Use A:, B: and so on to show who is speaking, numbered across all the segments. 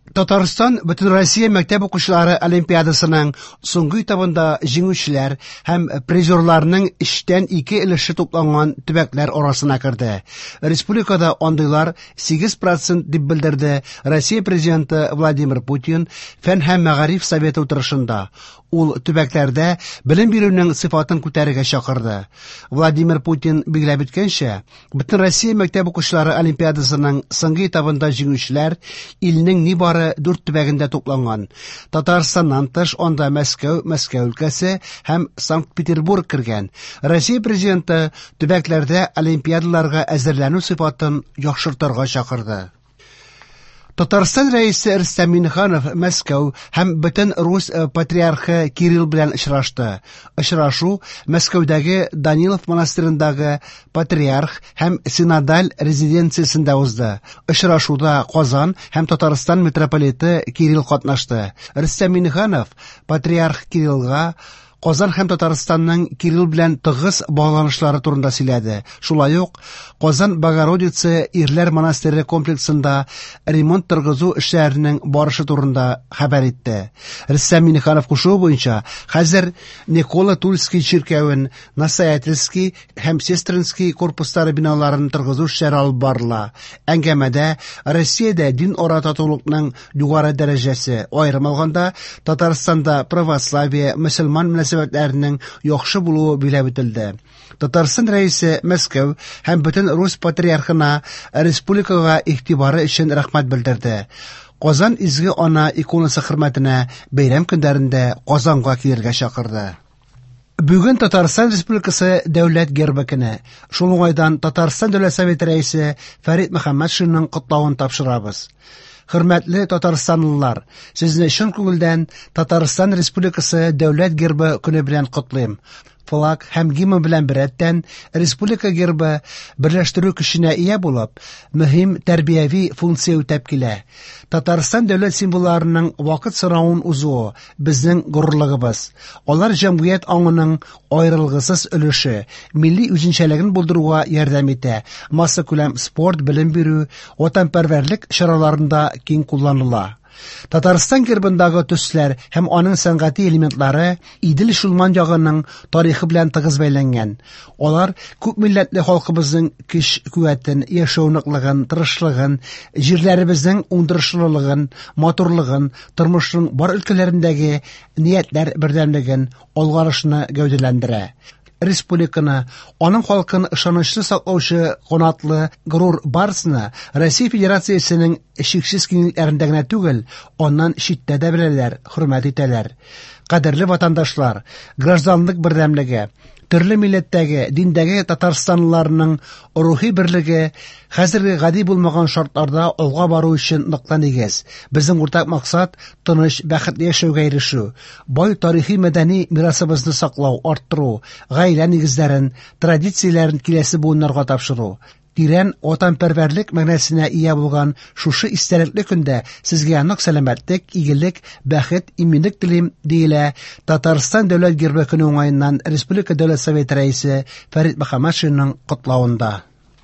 A: Татарстан Бүтін Россия мәктәп укучылары олимпиадасының соңгы этабында җиңүчеләр һәм призерларның 3/2 өлеше тупланган төбәкләр арасына керде. Республикада андыйлар 8% дип белдерде Россия президенты Владимир Путин Фән һәм мәгариф советы утырышында. Ул төбәкләрдә белем бирүнең сыйфатын күтәрергә чакырды. Владимир Путин билгеләп үткәнчә, Бүтін Россия мәктәп укучылары олимпиадасының соңгы этабында җиңүчеләр илнең нибары 4 төбәгендә тупланган. Татарстаннан тыш анда Мәскәү өлкәсе һәм Санкт-Петербург кергән. Россия президенты төбәкләрдә олимпиадаларга әзерләнү сыйфатын яхшыртырга чакырды. Татарстан рәисе Рөстәм Миңнеханов Мәскәү һәм Бөтен Рус патриархы Кирилл белән очрашты. Очрашу Мәскәүдәге Данилов монастырендагы патриарх һәм синодаль резиденциясендә узды. Очрашуда Казан һәм Татарстан митрополиты Кирилл катнашты. Рөстәм Миңнеханов патриарх Кириллга Казан һәм Татарстанның Кирилл белән тыгыз багланышлары турында сөйләде. Шулай ук Казан Богородица ирләр монастыре комплексында ремонт торгызу эшләренең барышы турында хәбәр итте. Рөстәм Миңнеханов кушуы буенча, хәзер Никола Тульский чиркәвен, Настоятельский һәм Сестринский корпустары биналарын торгызу эшләре алып барыла. Әңгәмәдә Россиядә дин ара татулыкның югары дәрәҗәсе, аерым алганда Татарстанда православие, мөселман мөнәсәбәтләренең яхшы булуы билгеләп үтелде. Татарстан рәисе Мәскәү һәм Бөтен Рус патриархына республикага игътибары өчен рәхмәт белдерде. Казан изге ана иконасы хөрмәтенә бәйрәм көндәрендә Казанга килергә чакырды. Бүген Татарстан Республикасы дәүләт гербы көне. Шул уңайдан Татарстан Дәүләт Советы рәисе Фәрит Мөхәммәтшинның котлавын тапшырабыз. Хөрмәтле татарстанлылар, сезне чын күңелдән Татарстан Республикасы дәүләт гербы көне белән котлыйм. Флаг һәм гимн белән беррәттән республика гербы берләштерү көченә ия булып, мөһим тәрбияви функция үтәп килә. Татарстан дәүләт символларының вакыт сыравын узуы безнең горурлыгыбыз. Алар җәмгыять аңының аерылгысыз өлеше, милли үзенчәлеген булдыруга ярдәм итә. Масса күләм спорт, белем бирү, ватанпәрвәрлек чараларында киң кулланыла. Татарстан гербындагы төсләр һәм аның сәнгати элементлары Идел Шулман ягының тарихы белән тыгыз бәйләнгән. Алар күп милләтле халкыбызның көч-куәтен, яшәүнеклеген, тырышлыгын, җирләребезнең уңдырышлылыгын, матурлыгын, тормышның бар өлкәләрендәге ниятләр бердәмлеген, алгарышны гәүдәләндерә. Республиканы, аның халкын ышанычлы саклаучы канатлы горур барысына Россия Федерациясенең чиксез киңлекләрендә генә түгел, аннан читтә дә беләләр, хөрмәт итәләр. Кадерле ватандашлар, гражданлык бердәмлеге, төрле милләттәге, диндәге татарстанлыларның рухи берлеге хәзерге гади булмаган шартларда алга бару өчен ныклы нигез. Безнең уртак максат тыныч, бәхетле яшәүгә ирешү. Бай тарихи мәдәни мирасыбызны саклау, арттыру, гаилә нигезләрен, традицияләрен киләсе буыннарга тапшыру. Тирән ватанпәрвәрлек мәгънәсенә ия булган шушы истәлекле көндә сезгә нык сәламәтлек, игелек, бәхет, иминлек телим, диелә Татарстан дәүләт гербы көне уңаеннан Республика Дәүләт Советы рәисе Фәрит Мөхәммәтшинның котлавында.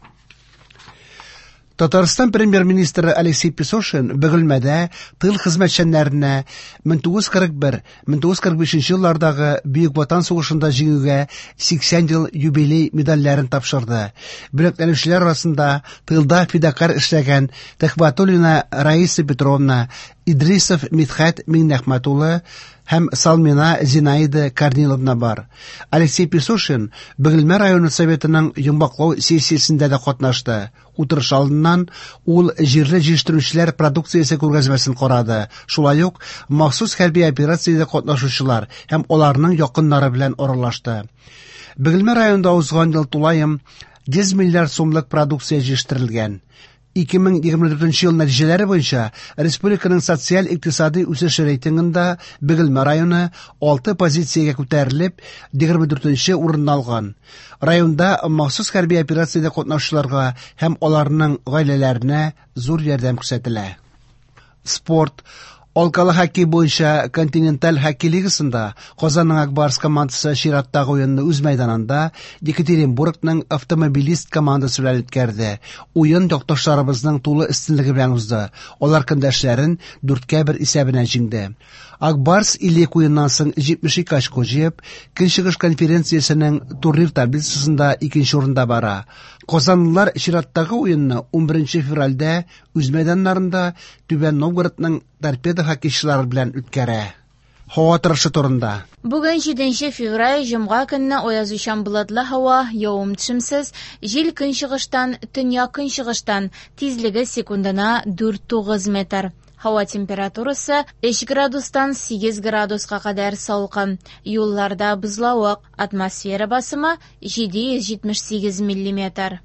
A: Татарстан премьер-министры Алексей Песошин Бөгелмәдә тыл хезмәтчәннәренә 1941-1945 еллардагы Бөек Ватан сугышында җиңүгә 80 ел юбилей медальләрен тапшырды. Бүләкләнүчеләр арасында тылда фидакар эшләгән Тәхвәтуллина Раиса Петровна, Идрисов Мидхәт Миңнәхмәт улы һәм Салмина Зинаида Корниловна бар. Алексей Песошин Бөгелмә районы советының йомбаклау сессиясендә дә катнашты. Утырыш алдыннан ул җирле җитештерүчеләр продукциясе күргәзмәсен карады. Шулай ук махсус хәрби операциядә катнашучылар һәм аларның якыннары белән аралашты. Бөгелмә районында узган ел тулаем 100 миллиард сумлык продукция җитештерелгән. 2024 ел нәтиҗәләре буенча республиканың социаль-икътисади үсеш рейтингында Бөгелмә районы 6 позициягә күтәрелеп, 24-нче урынны алган. Районда махсус хәрби операциядә катнашучыларга һәм аларның гаиләләренә зур ярдәм күрсәтелә. Спорт. Алкалы хоккей буенча континенталь хоккей лигасында Казанның Ак Барс командасы чираттагы уенны үз мәйданында Екатеринбургның Автомобилист командасы белән үткәрде. Уен якташларыбызның тулы өстенлеге белән узды. Алар көндәшләрен 4-1 исәбенә җиңде. Ак Барс илек уеннан соң 72 очко җыеп, Көнчыгыш конференциясенең турнир таблицасында 2нче урында бара. Казанлылар чираттагы уенны 11 февральдә үз мәйданнарында Түбән Новгородның Торпедо хоккейчылары белән үткәрә. Һава торышы турында.
B: Бүген 7 февраль җомга көнне аязучан булатлы һава, явым-төшемсез, җил көнчыгыштан, төньяк-көнчыгыштан, тизлеге секундына 4-9 метр. Һава температурасы 3 градустан 8 градуска кадәр салкын. Юлларда бозлавык, атмосфера басымы 778 мм.